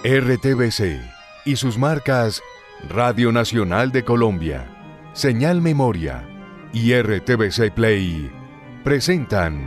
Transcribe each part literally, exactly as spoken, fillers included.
R T V C y sus marcas Radio Nacional de Colombia, Señal Memoria y R T V C Play presentan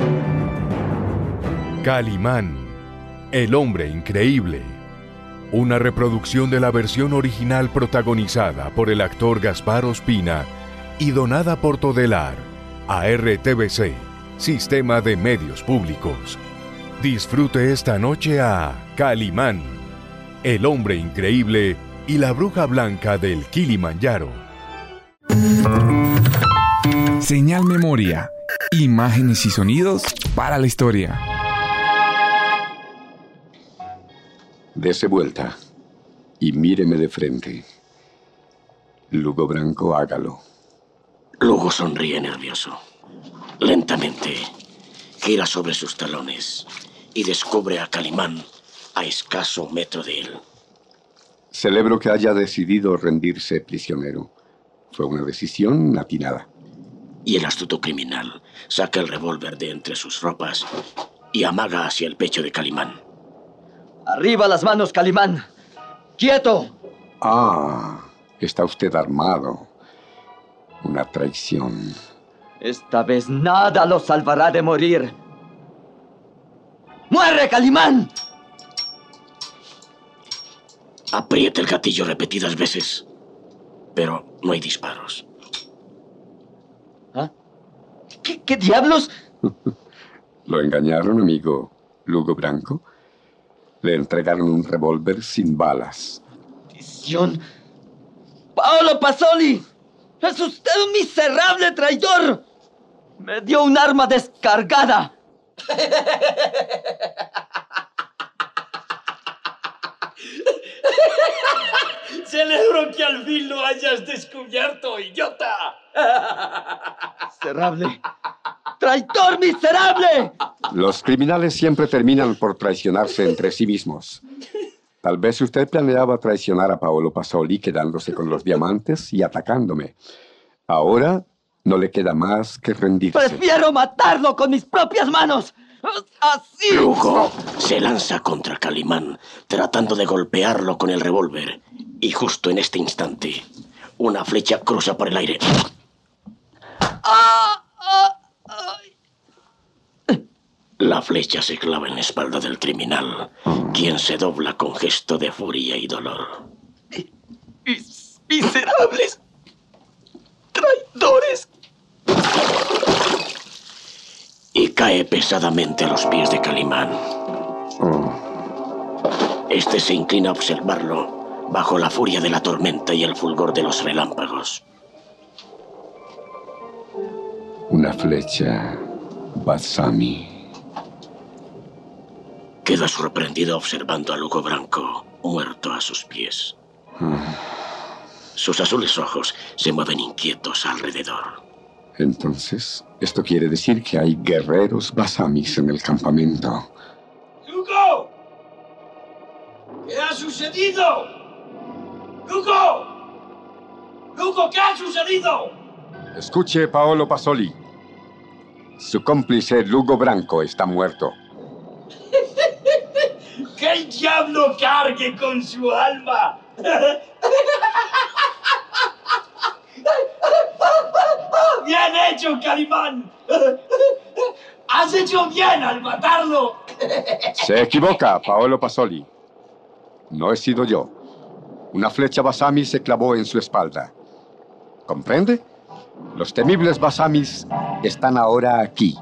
Calimán, el hombre increíble. Una reproducción de la versión original protagonizada por el actor Gaspar Ospina y donada por Todelar a R T V C, Sistema de Medios Públicos. Disfrute esta noche a Calimán, el hombre increíble y la bruja blanca del Kilimanjaro. Señal Memoria, imágenes y sonidos para la historia. Dese vuelta y míreme de frente. Lugo Branco, hágalo. Lugo sonríe nervioso. Lentamente, gira sobre sus talones y descubre a Calimán a escaso metro de él. Celebro que haya decidido rendirse prisionero. Fue una decisión atinada. Y el astuto criminal saca el revólver de entre sus ropas y amaga hacia el pecho de Calimán. ¡Arriba las manos, Calimán! ¡Quieto! Ah, está usted armado. Una traición. Esta vez nada lo salvará de morir. ¡Muere, Calimán! Aprieta el gatillo repetidas veces, pero no hay disparos. ¿Ah? ¿Qué, qué diablos? ¿Lo engañaron, amigo Lugo Branco? Le entregaron un revólver sin balas. ¡Maldición! ¡Paolo Pasoli! ¡Es usted un miserable traidor! ¡Me dio un arma descargada! Celebro que al fin lo hayas descubierto, idiota. ¡Miserable! ¡Traidor miserable! Los criminales siempre terminan por traicionarse entre sí mismos. Tal vez usted planeaba traicionar a Paolo Pasoli quedándose con los diamantes y atacándome. Ahora no le queda más que rendirse. ¡Prefiero matarlo con mis propias manos! ¡Así! Lugo se lanza contra Calimán, tratando de golpearlo con el revólver. Y justo en este instante, una flecha cruza por el aire. ¡Ah! ¡Ah! ¡Ah! La flecha se clava en la espalda del criminal, quien se dobla con gesto de furia y dolor. Mis miserables traidores. Y cae pesadamente a los pies de Calimán. Este se inclina a observarlo bajo la furia de la tormenta y el fulgor de los relámpagos. Una flecha Balsami. Queda sorprendido observando a Lugo Branco, muerto a sus pies. Sus azules ojos se mueven inquietos alrededor. Entonces, esto quiere decir que hay guerreros Basamis en el campamento. ¡Lugo! ¿Qué ha sucedido? ¡Lugo! ¡Lugo, qué ha sucedido! Escuche, Paolo Pasoli. Su cómplice Lugo Branco está muerto. ¡Que el diablo cargue con su alma! ¡Bien hecho, Calimán! ¡Has hecho bien al matarlo! Se equivoca, Paolo Pasoli. No he sido yo. Una flecha Basami se clavó en su espalda. ¿Comprende? Los temibles Basamis están ahora aquí.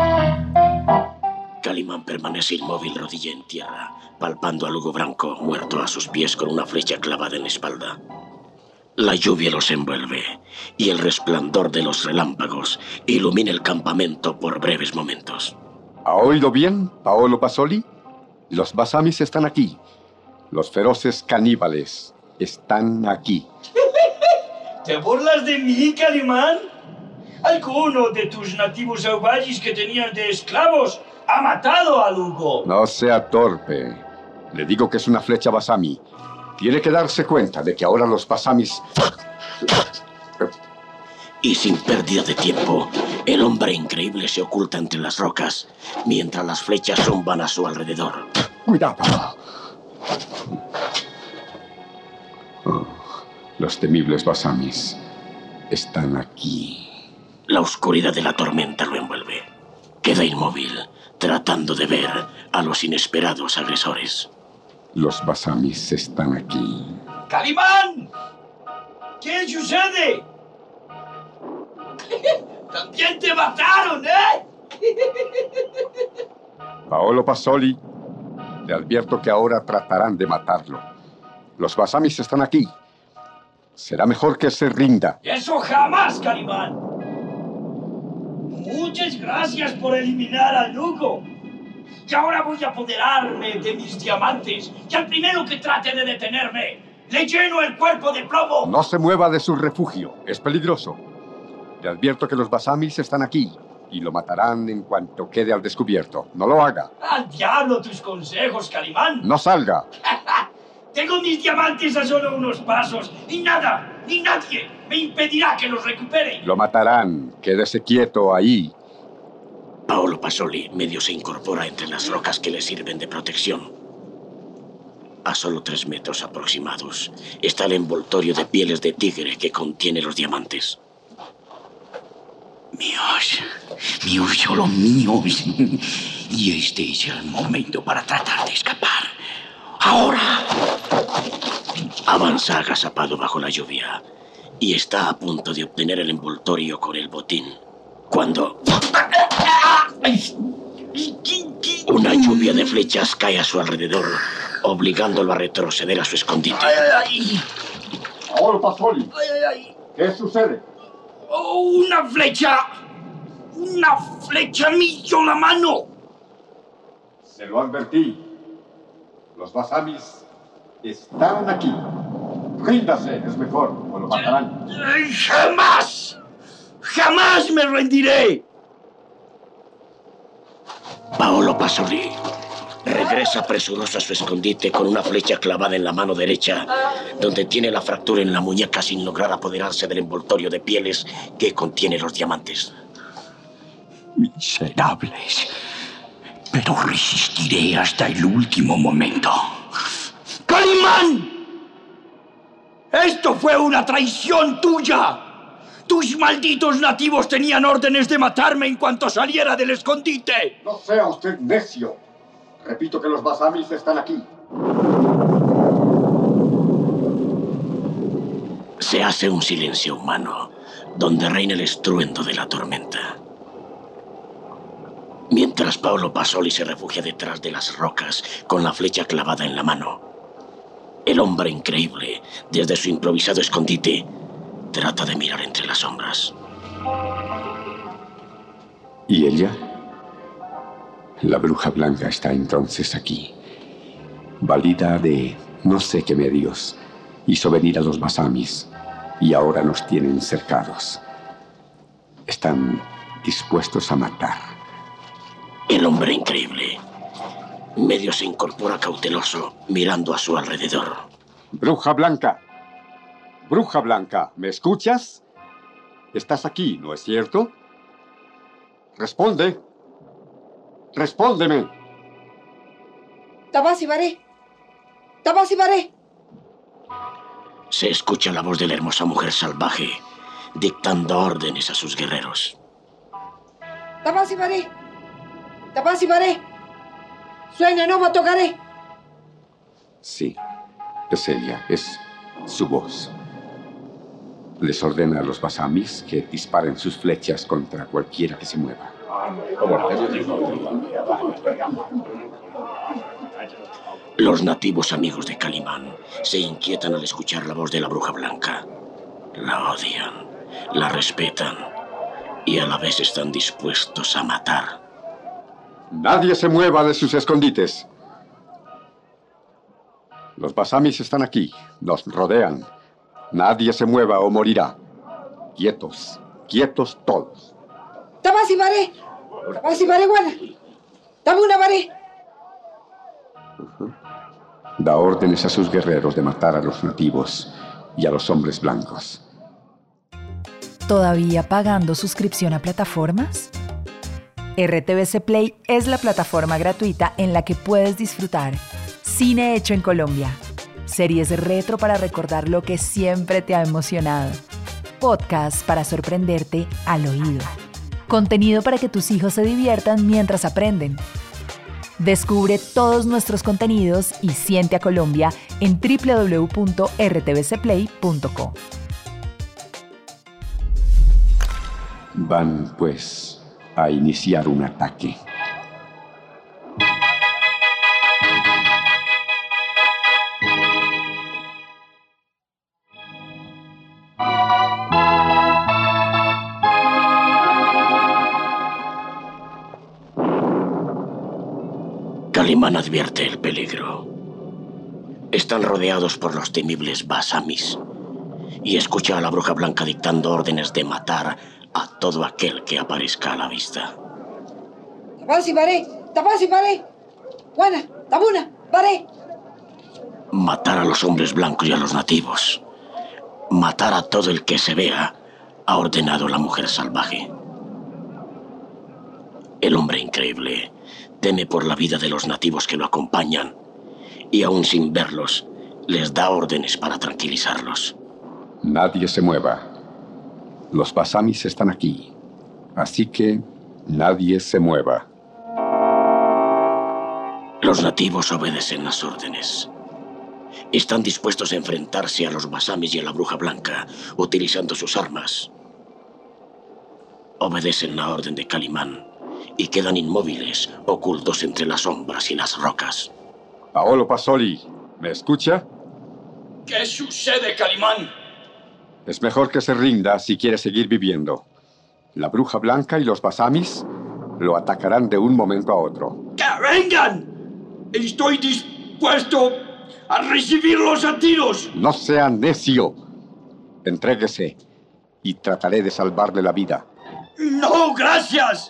Calimán permanece inmóvil, rodilla en tierra, palpando a Lugo Branco, muerto a sus pies con una flecha clavada en la espalda. La lluvia los envuelve y el resplandor de los relámpagos ilumina el campamento por breves momentos. ¿Ha oído bien, Paolo Pasoli? Los Basamis están aquí. Los feroces caníbales están aquí. ¿Te burlas de mí, Calimán? Alguno de tus nativos salvajes que tenían de esclavos ha matado a Lugo. No sea torpe. Le digo que es una flecha Basami. Tiene que darse cuenta de que ahora los Basamis... Y sin pérdida de tiempo, el hombre increíble se oculta entre las rocas, mientras las flechas zumban a su alrededor. ¡Cuidado! Oh, los temibles basamis están aquí. La oscuridad de la tormenta lo envuelve. Queda inmóvil, tratando de ver a los inesperados agresores. Los basamis están aquí. ¡Calimán! ¿Qué sucede? ¡También te mataron, eh! Paolo Pasoli, te advierto que ahora tratarán de matarlo. Los basamis están aquí. Será mejor que se rinda. ¡Eso jamás, Calimán! Muchas gracias por eliminar a Lugo. Y ahora voy a apoderarme de mis diamantes. Y al primero que trate de detenerme, le lleno el cuerpo de plomo. No se mueva de su refugio. Es peligroso. Te advierto que los basamis están aquí y lo matarán en cuanto quede al descubierto. No lo haga. ¡Al diablo tus consejos, Calimán! No salga. Tengo mis diamantes a solo unos pasos y nada, ni nadie me impedirá que los recupere. Lo matarán. Quédese quieto ahí. Paolo Pasoli medio se incorpora entre las rocas que le sirven de protección. A solo tres metros aproximados está el envoltorio de pieles de tigre que contiene los diamantes. Míos, míos, solo míos. Y este es el momento para tratar de escapar. ¡Ahora! Avanza agazapado bajo la lluvia y está a punto de obtener el envoltorio con el botín, cuando una lluvia de flechas cae a su alrededor, obligándolo a retroceder a su escondite. Paolo Pasoli, ¿qué sucede? ¡Oh, una flecha! ¡Una flecha me hizo la mano! Se lo advertí. Los basamis están aquí. Ríndase, es mejor, o lo matarán. ¡Jamás! ¡Jamás me rendiré! Paolo Pasoli regresa presuroso a su escondite con una flecha clavada en la mano derecha, donde tiene la fractura en la muñeca sin lograr apoderarse del envoltorio de pieles que contiene los diamantes. Miserables. Pero resistiré hasta el último momento. ¡Calimán! ¡Esto fue una traición tuya! ¡Tus malditos nativos tenían órdenes de matarme en cuanto saliera del escondite! No sea usted necio. Repito que los basamis están aquí. Se hace un silencio humano, donde reina el estruendo de la tormenta. Mientras Paolo Pasoli se refugia detrás de las rocas con la flecha clavada en la mano, el hombre increíble, desde su improvisado escondite, trata de mirar entre las sombras. ¿Y ella? La bruja blanca está entonces aquí. Valida de no sé qué medios, hizo venir a los basamis y ahora nos tienen cercados. Están dispuestos a matar. El hombre increíble medio se incorpora cauteloso, mirando a su alrededor. Bruja blanca. Bruja blanca, ¿me escuchas? Estás aquí, ¿no es cierto? Responde. Respóndeme. Tabasibare. Tabasibare. Se escucha la voz de la hermosa mujer salvaje, dictando órdenes a sus guerreros. Tabasibare. Tabasibare. Sueña, no me tocaré. Sí, es ella, es su voz. Les ordena a los basamis que disparen sus flechas contra cualquiera que se mueva. Los nativos amigos de Calimán se inquietan al escuchar la voz de la bruja blanca. La odian, la respetan y a la vez están dispuestos a matar. Nadie se mueva de sus escondites. Los basamis están aquí, nos rodean. Nadie se mueva o morirá. Quietos, quietos todos. Tabasibare. Tabasibare, guarda. Dame una varé. Uh-huh. Da órdenes a sus guerreros de matar a los nativos y a los hombres blancos. ¿Todavía pagando suscripción a plataformas? R T V C Play es la plataforma gratuita en la que puedes disfrutar cine hecho en Colombia, series retro para recordar lo que siempre te ha emocionado, podcasts para sorprenderte al oído, contenido para que tus hijos se diviertan mientras aprenden. Descubre todos nuestros contenidos y siente a Colombia en doble u doble u doble u punto r t v c play punto co. Van, pues, a iniciar un ataque. Calimán advierte el peligro. Están rodeados por los temibles Basamis y escucha a la bruja blanca dictando órdenes de matar a todo aquel que aparezca a la vista. Tabasi bare, tabasi bare. Juana, tabuna, bare. Matar a los hombres blancos y a los nativos. Matar a todo el que se vea, ha ordenado la mujer salvaje. El hombre increíble teme por la vida de los nativos que lo acompañan y aún sin verlos, les da órdenes para tranquilizarlos. Nadie se mueva. Los Basamis están aquí, así que nadie se mueva. Los nativos obedecen las órdenes. Están dispuestos a enfrentarse a los Basamis y a la bruja blanca, utilizando sus armas. Obedecen la orden de Calimán y quedan inmóviles, ocultos entre las sombras y las rocas. Paolo Pasoli, ¿me escucha? ¿Qué sucede, Calimán? Es mejor que se rinda si quiere seguir viviendo. La bruja blanca y los Basamis lo atacarán de un momento a otro. ¡Que vengan! Estoy dispuesto a recibirlos a tiros. No sea necio. Entréguese y trataré de salvarle la vida. ¡No, gracias!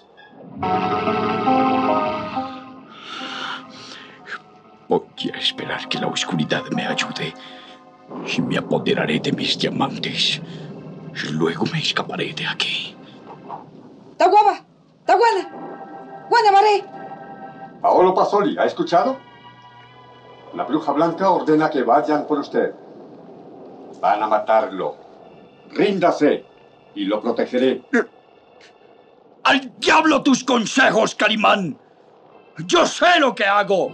Voy a esperar que la oscuridad me ayude y me apoderaré de mis diamantes. Y luego me escaparé de aquí. Taguaba, taguana, guana bare. Paolo Pasoli, ¿ha escuchado? La bruja blanca ordena que vayan por usted. Van a matarlo. Ríndase y lo protegeré. ¡Al diablo tus consejos, Calimán! ¡Yo sé lo que hago!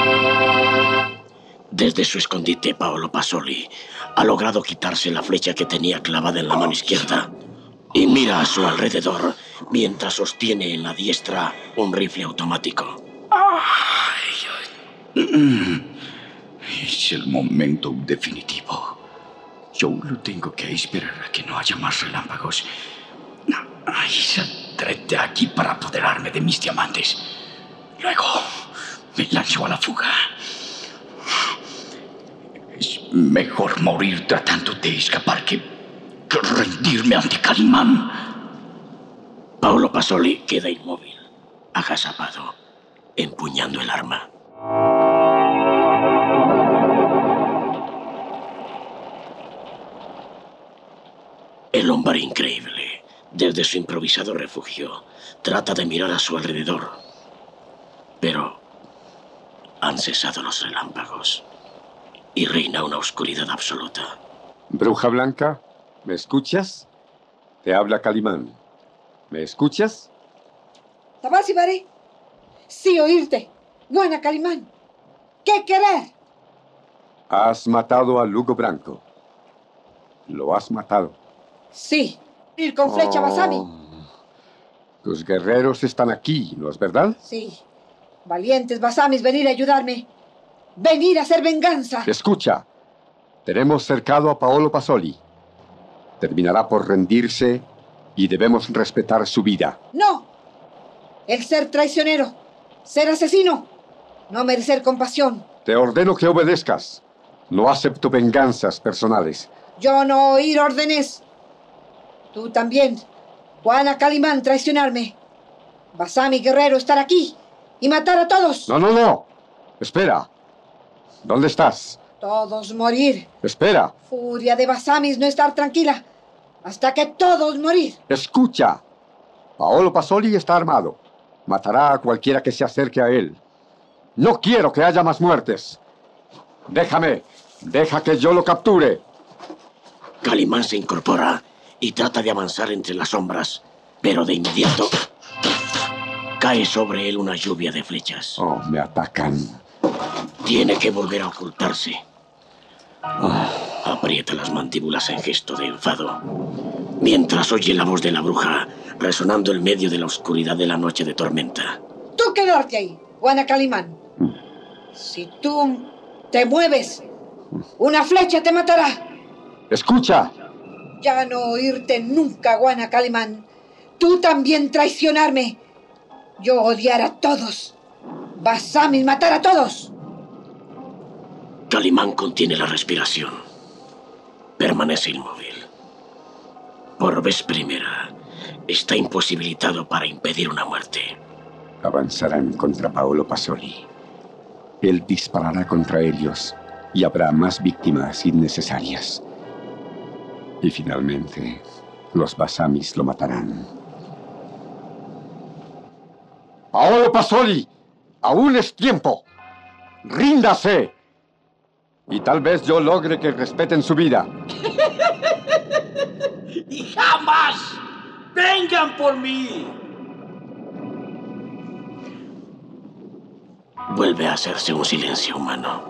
Desde su escondite, Paolo Pasoli ha logrado quitarse la flecha que tenía clavada en la mano izquierda y mira a su alrededor mientras sostiene en la diestra un rifle automático. Es el momento definitivo. Yo lo tengo que esperar a que no haya más relámpagos. Ay, saldré de aquí para apoderarme de mis diamantes. Luego me lanzo a la fuga. Es mejor morir tratando de escapar que, que rendirme ante Calimán. Paolo Pasoli queda inmóvil, agazapado, empuñando el arma. El hombre increíble, desde su improvisado refugio, trata de mirar a su alrededor. Pero han cesado los relámpagos y reina una oscuridad absoluta. Bruja blanca, ¿me escuchas? Te habla Calimán. ¿Me escuchas? Tabasi bare. Sí, oírte. Guana, Calimán. ¿Qué querer? Has matado a Lugo Branco. Lo has matado. Sí, ir con flecha Oh. Basami. Tus guerreros están aquí, ¿no es verdad? Sí. Valientes Basamis, venir a ayudarme. Venir a hacer venganza. Escucha. Tenemos cercado a Paolo Pasoli. Terminará por rendirse y debemos respetar su vida. No. El ser traicionero, ser asesino, no merecer compasión. Te ordeno que obedezcas. No acepto venganzas personales. Yo no oír órdenes. Tú también, Juana Calimán, traicionarme. Basami guerrero estar aquí y matar a todos. No, no, no. Espera. ¿Dónde estás? Todos morir. Espera. Furia de Basamis no estar tranquila hasta que todos morir. Escucha. Paolo Pasoli está armado. Matará a cualquiera que se acerque a él. No quiero que haya más muertes. Déjame. Deja que yo lo capture. Calimán se incorpora y trata de avanzar entre las sombras, pero de inmediato cae sobre él una lluvia de flechas. Oh, me atacan. Tiene que volver a ocultarse. Oh. Aprieta las mandíbulas en gesto de enfado, mientras oye la voz de la bruja resonando en medio de la oscuridad de la noche de tormenta. Tú quedarte ahí, Juana Calimán. Mm. Si tú te mueves, una flecha te matará. ¡Escucha! Ya no oírte nunca, Juana Calimán. Tú también traicionarme. Yo odiar a todos. Basamis matar a todos. Calimán contiene la respiración. Permanece inmóvil. Por vez primera, está imposibilitado para impedir una muerte. Avanzarán contra Paolo Pasoli. Él disparará contra ellos y habrá más víctimas innecesarias. Y finalmente, los Basamis lo matarán. Paolo Pasoli, aún es tiempo. ¡Ríndase! Y tal vez yo logre que respeten su vida. ¡Y jamás! ¡Vengan por mí! Vuelve a hacerse un silencio humano.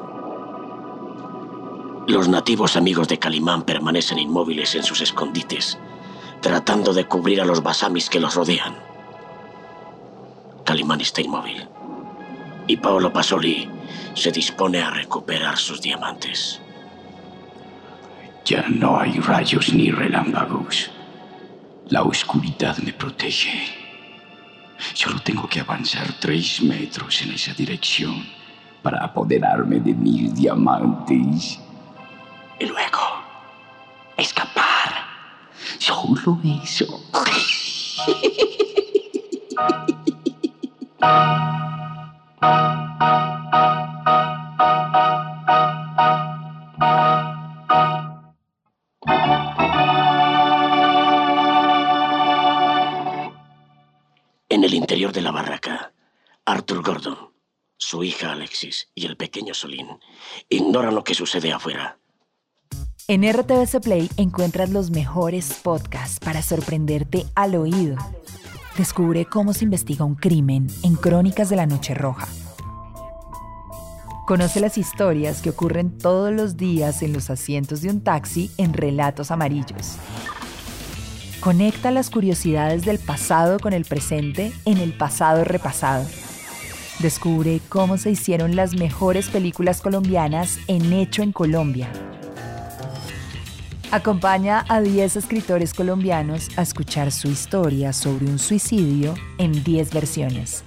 Los nativos amigos de Calimán permanecen inmóviles en sus escondites, tratando de cubrir a los Basamis que los rodean. Calimán está inmóvil. Y Paolo Pasoli se dispone a recuperar sus diamantes. Ya no hay rayos ni relámpagos. La oscuridad me protege. Solo tengo que avanzar tres metros en esa dirección para apoderarme de mis diamantes. Y luego, escapar. Solo eso. En el interior de la barraca, Arthur Gordon, su hija Alexis y el pequeño Solín ignoran lo que sucede afuera. En R T V C Play encuentras los mejores podcasts para sorprenderte al oído. Descubre cómo se investiga un crimen en Crónicas de la Noche Roja. Conoce las historias que ocurren todos los días en los asientos de un taxi en Relatos Amarillos. Conecta las curiosidades del pasado con el presente en El Pasado Repasado. Descubre cómo se hicieron las mejores películas colombianas en Hecho en Colombia. Acompaña a diez escritores colombianos a escuchar su historia sobre un suicidio en diez versiones.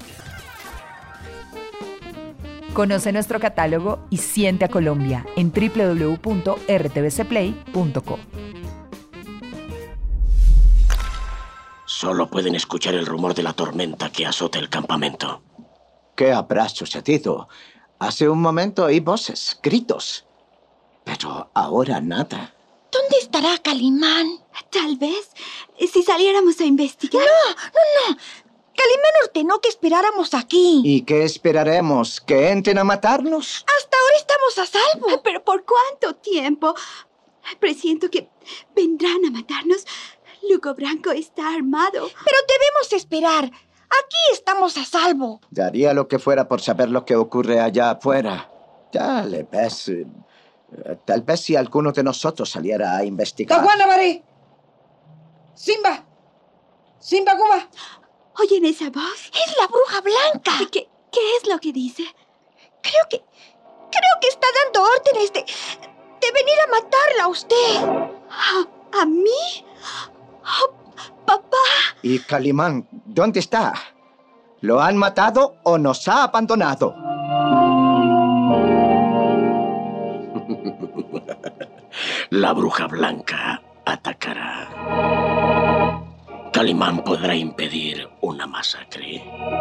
Conoce nuestro catálogo y siente a Colombia en doble u doble u doble u punto r t v c play punto co. Solo pueden escuchar el rumor de la tormenta que azota el campamento. ¿Qué habrá sucedido? Hace un momento oí voces, gritos. Pero ahora nada. ¿Dónde estará Calimán? Tal vez, si saliéramos a investigar. No, no, no. Calimán ordenó que esperáramos aquí. ¿Y qué esperaremos? ¿Que entren a matarnos? Hasta ahora estamos a salvo. ¿Pero por cuánto tiempo? Presiento que vendrán a matarnos. Lugo Branco está armado. Pero debemos esperar. Aquí estamos a salvo. Daría lo que fuera por saber lo que ocurre allá afuera. Tal vez... Eh, tal vez si alguno de nosotros saliera a investigar. ¡Tahuana Baré! ¡Simba! ¡Simba Cuba! ¿Oyen esa voz? Es la bruja blanca. ¿Qué, qué es lo que dice? Creo que... Creo que está dando órdenes de... de venir a matarla a usted. ¿A, a mí? Oh, ¡papá! ¿Y Calimán, dónde está? ¿Lo han matado o nos ha abandonado? La bruja blanca atacará. Calimán podrá impedir una masacre.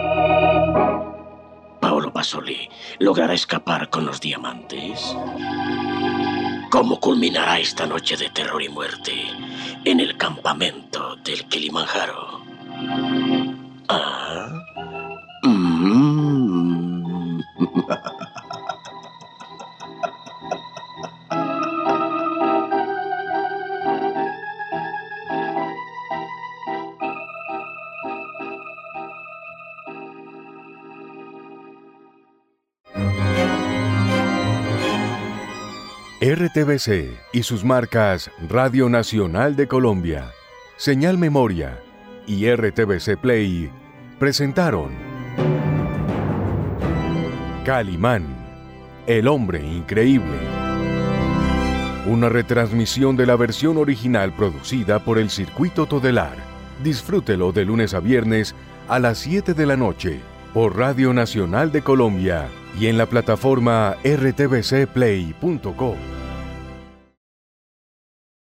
Paolo Pasoli logrará escapar con los diamantes. ¿Cómo culminará esta noche de terror y muerte en el campamento del Kilimanjaro? ¿Ah? Mm. R T V C y sus marcas Radio Nacional de Colombia, Señal Memoria y R T V C Play presentaron Calimán, el hombre increíble. Una retransmisión de la versión original producida por el Circuito Todelar. Disfrútelo de lunes a viernes a las siete de la noche por Radio Nacional de Colombia y en la plataforma r t v c play punto co.